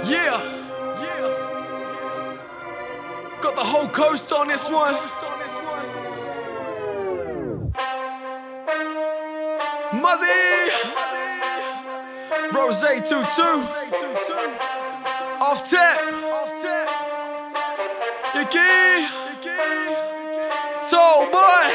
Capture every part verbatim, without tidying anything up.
Yeah, yeah. Got the whole coast on this one. Muzzy, Rose two two, off tap, Yaki, Tall Boy,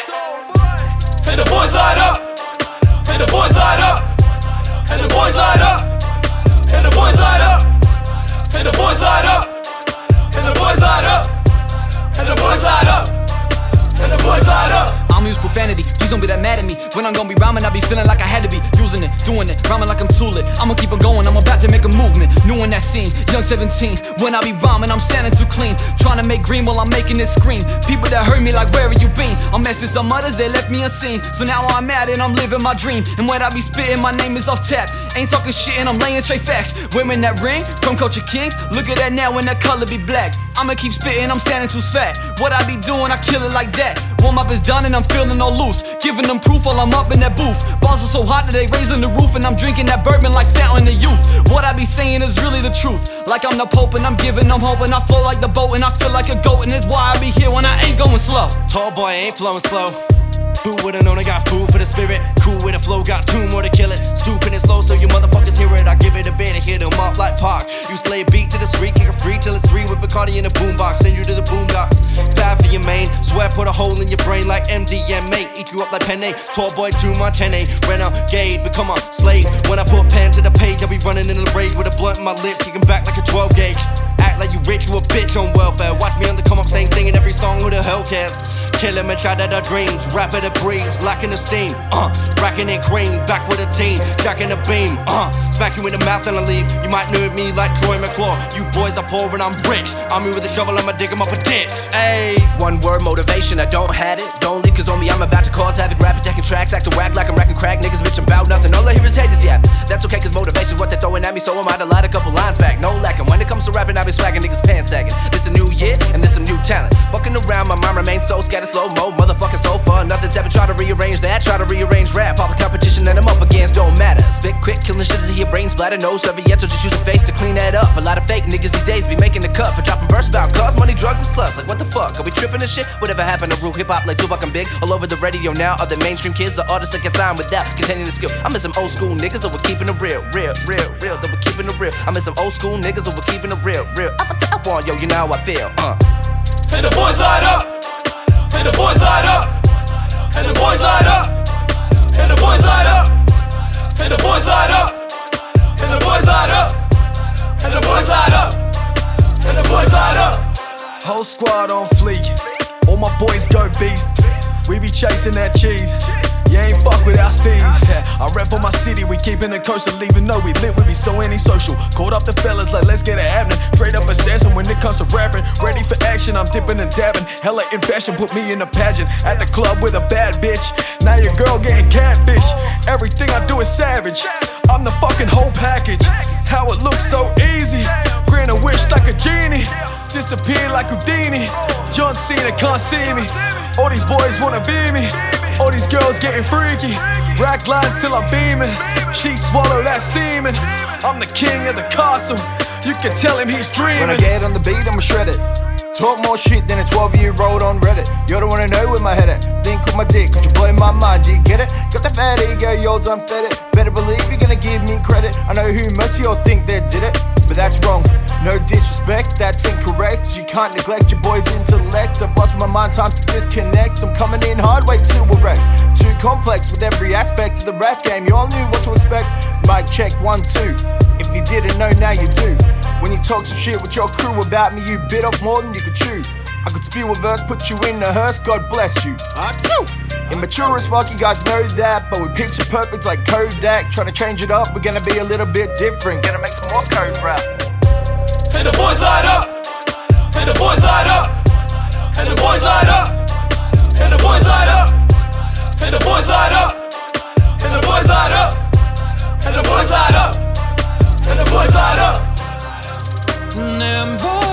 and the boys light up, and the boys light up, and the boys light up, and the boys light up, and the boys light up, and the boys light up, and the boys light up, and the boys light up. I'ma use profanity, please don't be that mad at me. When I'm gonna be rhyming, I be feeling like I had to be using it, doing it, rhyming like I'm too lit. I'ma keep on going, I'm about to make a movement. New in that scene, young seventeen. When I be rhyming, I'm standing too clean. Trying to make green while I'm making it scream. People that hurt me like, where have you been? I'm messing some others, they left me unseen. So now I'm mad and I'm living my dream. And when I be spitting, my name is off tap. Ain't talking shit and I'm laying straight facts. Women that ring, from Culture Kings. Look at that now when that color be black. I'ma keep spitting, I'm standing too fat. What I be doing, I kill it like that. Warm up is done and I'm feeling all loose. Giving them proof while I'm up in that booth. Bars are so hot that they raising the roof. And I'm drinking that bourbon like fountain of youth. What I be saying is really the truth. Like I'm the Pope and I'm giving, I'm hoping. I flow like the boat and I feel like a goat. And that's why I be here when I ain't going slow. Tall boy ain't flowing slow. Who would've known I got food for the spirit? Cool with the flow, got two more to kill it. Stupid and slow so you motherfuckers hear it. I give it a bit and hit them up like Pac. Used to lay a beat to the street, kick a free till it's three with Bacardi in the boombox. Send you to the boondock. Bad for your main, swear put a hole in your brain like M D M A. Eat you up like Penne, tall boy to my ten A. Renegade, become a slave. When I put pen to the page, I be running in the rage with a blunt in my lips, kicking back like a twelve gauge. Act like you rich, you a bitch on welfare. Watch me on the come up, same thing in every song, who the hell cares? Kill him and try to the dreams, rap it breathes, lacking the steam, uh, racking in cream, back with a team, jacking the beam, uh, smack you in the mouth and I leave. You might know me like Troy McClure. You boys are poor and I'm rich. I'm here with a shovel, I'ma dig him up a ditch. Ayy. One word motivation, I don't have it. Don't leave cause on me I'm about to cause havoc. Rapping, jacking tracks, acting whack like I'm racking crack. Niggas bitch about nothing, all I hear is haters yap. That's okay cause motivation's what they're throwing at me. So I might have lied a couple lines back, no lacking. When it comes to rapping I be swagging, niggas pants sagging. This a new year and this some new talent. Fucking around, my mind remains so scattered slow mo. Motherfucking so far, nothing's ever try to rearrange that. Try to rearrange rap, all the competition that I'm up against don't matter. Spit quick, killing shit as I hear brain splatter. No serviettes, just use a face to clean that up. A lot of fake niggas these days be making the cut for dropping verses about cars, money, drugs, and sluts. Like what the fuck, are we tripping this shit? Whatever happened to real hip-hop like Tupac and Big? All over the radio now, are the mainstream kids, the artists that get signed without containing the skill. I miss some old school niggas that were keeping it real, real, real, real, that were keeping it real. I miss some old school niggas that were keeping it real, real. Up, up, on, yo, you know how I feel, uh. And the boys light up, and the boys light up, and the boys light up, and the boys light up, and the boys light up, and the boys light up, and the boys light up, and the boys light up. Whole squad on fleek, all my boys go beast. We be chasing that cheese. You ain't fuck with our steez. Yeah, I rap for my city, we keepin' the coast and leaving no we lit, we be so antisocial. Caught up the fellas like let's get it happening. Straight up assassin when it comes to rapping. Ready for action, I'm dipping and dabbing. Hella in fashion, put me in a pageant. At the club with a bad bitch. Now your girl getting catfish. Everything I do is savage. I'm the fucking whole package. How it looks so easy. Grant a wish like a genie. Disappear like Houdini. John Cena can't see me. All these boys wanna be me. All these girls getting freaky. Rack lines till I'm beaming. She swallow that semen. I'm the king of the castle. You can tell him he's dreaming. When I get on the beat, I'ma shred it. Talk more shit than a twelve year old on Reddit. You don't wanna know where my head at. Think with my dick, cause you blow my mind, do you get it? Got that fat ego, yo, done fed it. Better believe you're gonna give me credit. I know who most of y'all think they did it, but that's wrong. No disrespect, that's incorrect. You can't neglect your boy's intellect. I've lost my mind, time to disconnect. I'm coming in hard, way too erect. Too complex with every aspect of the rap game. You all knew what to expect. Mic check, one, two. If you didn't know, now you do. When you talk some shit with your crew about me, you bit off more than you could chew. I could spew a verse, put you in the hearse, God bless you. Achoo! Immature as fuck, you guys know that, but we picture perfect like Kodak. Trying to change it up, we're gonna be a little bit different. Gonna make some more code rap. And the boys light up, and the boys light up, and the boys light up, and the boys light up, and the boys light up, and the boys light up, and the boys light up, and the boys light up, and them boys.